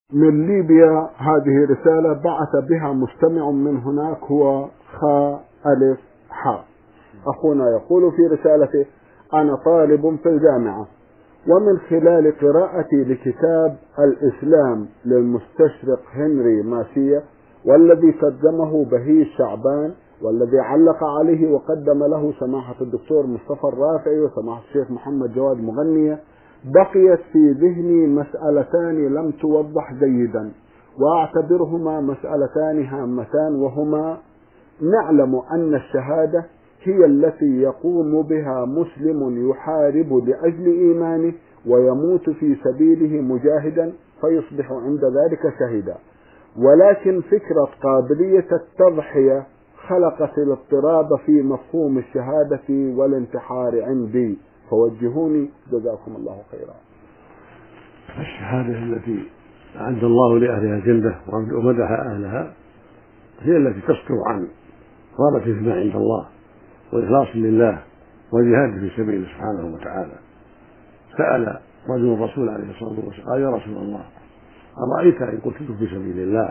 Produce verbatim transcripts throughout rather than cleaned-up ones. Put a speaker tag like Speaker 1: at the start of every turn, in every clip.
Speaker 1: من ليبيا. هذه رسالة بعث بها مستمع من هناك، هو خا ألف حاء. أخونا يقول في رسالته: أنا طالب في الجامعة، ومن خلال قراءتي لكتاب الإسلام للمستشرق هنري ماسية، والذي ترجمه بهي شعبان، والذي علق عليه وقدم له سماحة الدكتور مصطفى الرافعي وسماحة الشيخ محمد جواد مغنية، بقيت في ذهني مسألتان لم توضح جيدا، وأعتبرهما مسألتان هامتان، وهما: نعلم أن الشهادة هي التي يقوم بها مسلم يحارب لأجل إيمانه ويموت في سبيله مجاهدا فيصبح عند ذلك شهيدا، ولكن فكرة قابلية التضحية خلقت الاضطراب في مفهوم الشهادة والانتحار عندي، فوجهوني جزاكم الله خيرا.
Speaker 2: الشهادة التي أعد الله لأهلها الجنة ومدح أهلها هي التي تصدر عن رغبة فيما عند الله وإخلاص لله وجهاد في سبيله سبحانه وتعالى. سأل رجل الرسول عليه الصلاة والسلام: قال: يا رسول الله، أرأيت إن قتلت في سبيل الله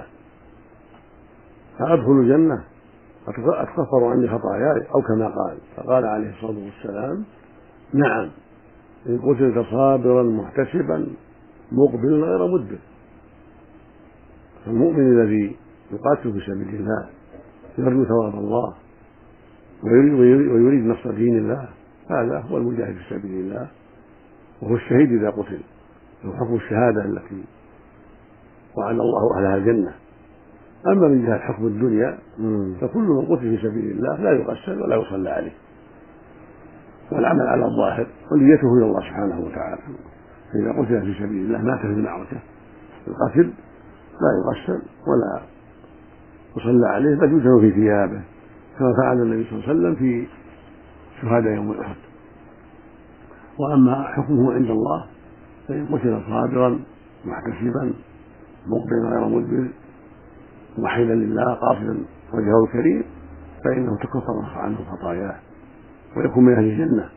Speaker 2: فأدخل الجنة أتكفر عني خطاياي أو كما قال؟ فقال عليه الصلاة والسلام: نعم، إن قتلت صابرا محتسبا مقبلا غير مدبر. فالمؤمن الذي يقاتل في سبيل الله يرجو ثواب الله ويريد نصر دين الله، هذا هو المجاهد في سبيل الله، وهو الشهيد إذا قتل. وحكم الشهادة التي وعد الله أهلها الجنة. أما من جهة حكم الدنيا فكل من قتل في سبيل الله لا يغسل ولا يصلى عليه، والعمل على الظاهر ونيته إلى الله سبحانه وتعالى. فإذا قتل في سبيل الله مات في المعركة القتل لا يغسل ولا يصلى عليه، بل يدفن في ثيابه كما فعل النبي صلى الله عليه وسلم في شهداء يوم أحد. وأما حكمه عند الله فإن قتل صابرا محتسبا مقبلا غير مدبر موحدا لله قاصدا وجهه الكريم فإنه تكفر عنه خطاياه ويكون من أهل الجنة.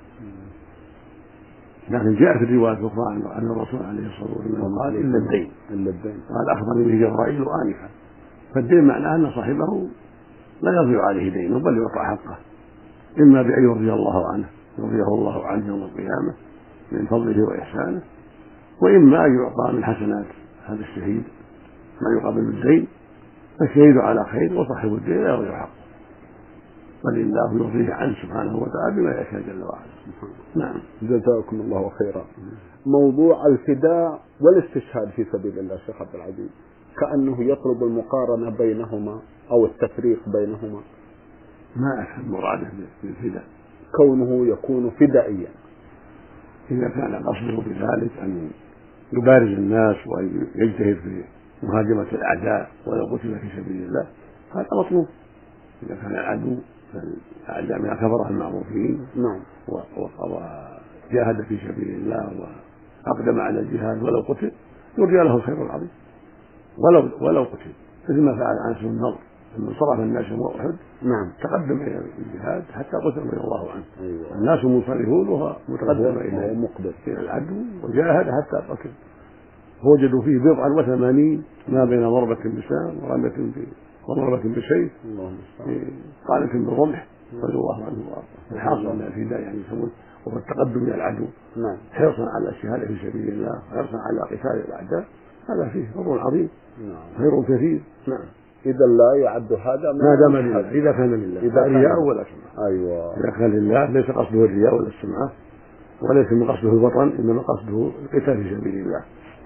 Speaker 2: لكن جاء في الرواية الأخرى أن الرسول عليه الصلاة والسلام قال: إلا الدين. إلا الدين قال: أخبرني به جبرائيل آنفا. فالدين معناه أن صاحبه لا يضيع عليه دينه بل يعطى حقه، إما بأن يرضي الله عنه يرضيه الله عنه يوم القيامة من فضله وإحسانه، وإما أن يعطى من حسنات هذا الشهيد ما يقابل الدين، فالشهيد على خير وصاحب الدين لا يضيع حقه، بل الله يرضيه عنه سبحانه وتعالى بما يشاء جل وعلا. نعم،
Speaker 1: جزاكم الله خيرا. موضوع الفداء والاستشهاد في سبيل الله شيخ عبد العزيز كأنه يطلب المقارنة بينهما أو التفريق بينهما.
Speaker 2: ما أفهم مراده بالفداء.
Speaker 1: كونه يكون فدائيا
Speaker 2: إذا كان قصده بذلك أن يبارز الناس وأن يجتهد في مهاجمة الأعداء ولو قتل في سبيل الله هذا مطلوب. إذا كان العدو فالأعداء من الكفرة المعروفين
Speaker 1: نعم
Speaker 2: وجاهد في سبيل الله وأقدم على الجهاد ولو قتل يرجى له الخير العظيم ولو ولو قتل، مثل ما فعل أنس بن النضر لما صرف الناس يوم أحد.
Speaker 1: نعم،
Speaker 2: تقدم إلى الجهاد حتى قتل رضي الله عنه.
Speaker 1: أيوة.
Speaker 2: الناس منصرفون وهو متقدم إلى العدو وجاهد حتى قتل، فوجدوا فيه بضعا وثمانين ما بين ضربة بسام ورمية وضربة بسيف قالت بالرمح رضي الله عنه وارضاه. الحاصل ان الفداء يعني يسمون وهو التقدم الى العدو حرصا على الشهاده في سبيل الله حرصا على قتال الاعداء، هذا فيه فضل عظيم خير كثير. نعم،
Speaker 1: اذا لا يعد هذا
Speaker 2: ما دام لله، اذا كان لله
Speaker 1: اذا
Speaker 2: رياء ولا سمعه.
Speaker 1: ايوه،
Speaker 2: اذا كان لله ليس قصده الرياء ولا السمعه وليس من قصده الوطن، انما قصده القتال في سبيل الله.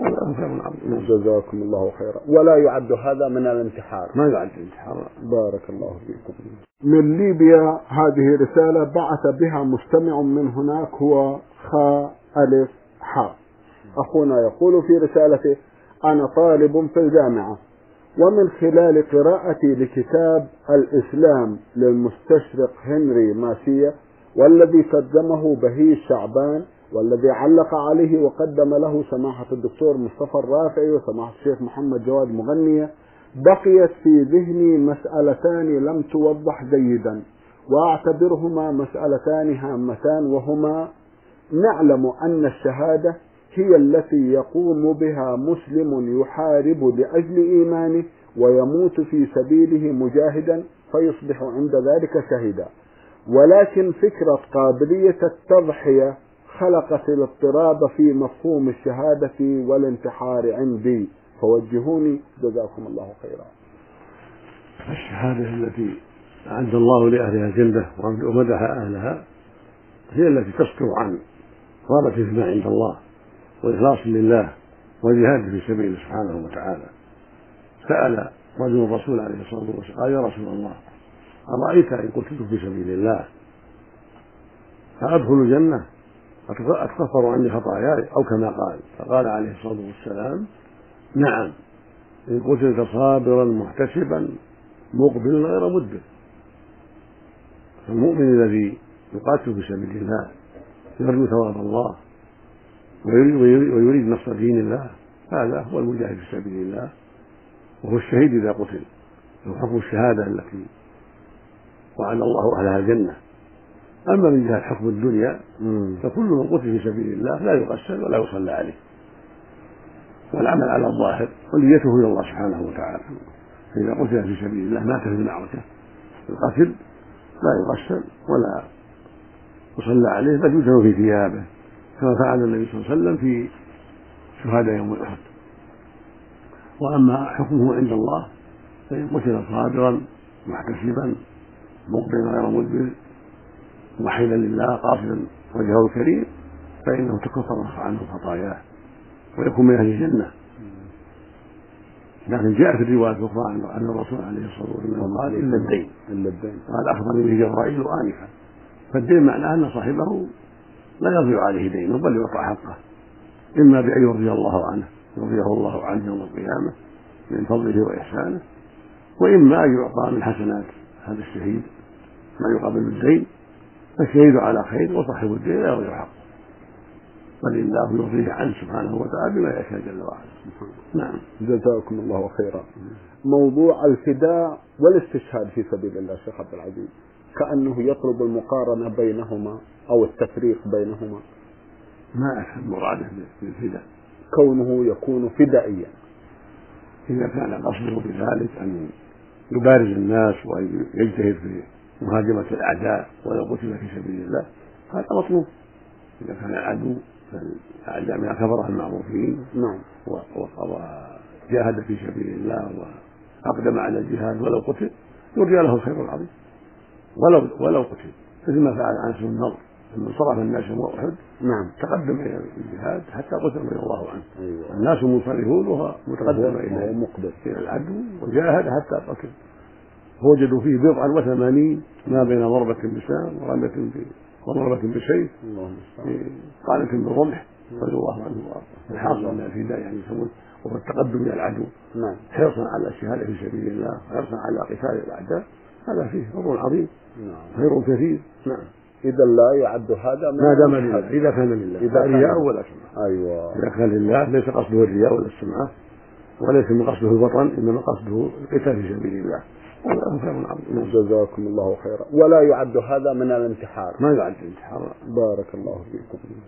Speaker 1: جزاكم الله خيرا. ولا يعد هذا من الانتحار؟
Speaker 2: ما يعد الانتحار.
Speaker 1: بارك الله فيكم. من ليبيا. هذه رسالة بعث بها مستمع من هناك، هو خا ألف حاء. أخونا يقول في رسالته: أنا طالب في الجامعة، ومن خلال قراءتي لكتاب الإسلام للمستشرق هنري ماسية، والذي ترجمه بهي شعبان، والذي علق عليه وقدم له سماحة الدكتور مصطفى الرافعي وسماحة الشيخ محمد جواد مغنية، بقيت في ذهني مسألتان لم توضح جيدا، وأعتبرهما مسألتان هامتان، وهما: نعلم أن الشهادة هي التي يقوم بها مسلم يحارب لأجل إيمانه ويموت في سبيله مجاهدا فيصبح عند ذلك شهيدا. ولكن فكرة قابلية التضحية خلقت الاضطراب في مفهوم الشهادة والانتحار عندي، فوجهوني جزاكم الله خيرا.
Speaker 2: الشهادة التي أعد الله لأهلها الجنة ومدح أهلها هي التي تصدر عن رغبة فيما عند الله وإخلاص لله وجهاد في سبيله سبحانه وتعالى. سأل رجل الرسول عليه الصلاة والسلام قال: يا رسول الله، أرأيت إن قتلت في سبيل الله فأدخل الجنة أتكفر عني خطاياي أو كما قال؟ فقال عليه الصلاة والسلام: نعم، إن قتلت صابرا محتسبا مقبلا غير مدبر. فالمؤمن الذي يقاتل في سبيل الله يرجو ثواب الله ويريد نصر دين الله هذا هو المجاهد في سبيل الله، وهو الشهيد إذا قتل، له حكم الشهادة التي وعد الله أهلها الجنة. أما من جهة حكم الدنيا فكل من قتل في سبيل الله لا يغسل ولا يصلى عليه، والعمل على الظاهر ونيته إلى الله سبحانه وتعالى. فإذا قتل في سبيل الله مات في المعركة القتل لا يغسل ولا يصلى عليه بل يدفن في ثيابه كما فعل النبي صلى الله عليه وسلم في شهداء يوم أحد. وأما حكمه عند الله فإن قتل صابرا محتسبا مقبلا غير مدبر موحدا لله قاصدا وجهه الكريم فإنه تكفر عنه خطاياه ويكون من أهل الجنة. لكن جاء في الرواية الأخرى عن الرسول عليه الصلاة والسلام قال: إلا الدين إلا الدين قال أخبرني به جبرائيل آنفا. فالدين معناه أن صاحبه لا يضيع عليه دينه بل يعطى حقه، إما بأن يرضي الله عنه يرضيه الله عنه يوم القيامة من فضله وإحسانه، وإما أن يعطى من حسنات هذا الشهيد ما يقابل الدين، فالشهيد على خير وصاحب الدين لا يضيع حقه بل الله يرضيه عنه سبحانه وتعالى بما يشاء جل وعلا. نعم،
Speaker 1: جزاكم الله خيرا. موضوع الفداء والاستشهاد في سبيل الله شيخ عبد العزيز كأنه يطلب المقارنة بينهما أو التفريق بينهما.
Speaker 2: ما أفهم مراده بالفداء
Speaker 1: كونه يكون فدائيا
Speaker 2: إذا كان قصده بذلك أن يبارز الناس وأن يجتهد في مهاجمة الأعداء ولو قتل في سبيل الله هذا مطلوب. إذا كان العدو فالأعداء من كفرة المعروفين
Speaker 1: نعم
Speaker 2: وجاهد في سبيل الله وأقدم على الجهاد ولو قتل يرجى له الخير العظيم ولو ولو قتل، مثل ما فعل أنس بن النضر لما صرف الناس يوم أحد
Speaker 1: نعم
Speaker 2: تقدم إلى الجهاد حتى قتل رضي الله عنه.
Speaker 1: أيوة.
Speaker 2: الناس منصرفون وهو متقدم
Speaker 1: إلى
Speaker 2: إلى العدو وجاهد حتى قتل. وجدوا فيه بضعا وثمانين ما بين ضربة بسام ورمية وضربة بسيف قالت بالرمح رضي الله عنه وارضاه. الحاصل ان الفداء يعني يسمون وهو التقدم الى العدو
Speaker 1: نعم
Speaker 2: حرصا على الشهاده في سبيل الله حرصا على قتال الاعداء هذا فيه فضل عظيم
Speaker 1: نعم
Speaker 2: خير كثير. نعم
Speaker 1: إذا لا يعد هذا
Speaker 2: ما دام لله إذا كان لله
Speaker 1: إذا
Speaker 2: رياء ولا سمعة.
Speaker 1: أيوة
Speaker 2: إذا كان لله ليس قصده الرياء ولا السمعة وليس من قصده الوطن إنما قصده القتال في سبيل الله هذا خير عظيم.
Speaker 1: جزاكم الله خيرا. ولا يعد هذا من الانتحار؟
Speaker 2: ما يعد الانتحار.
Speaker 1: بارك الله فيكم.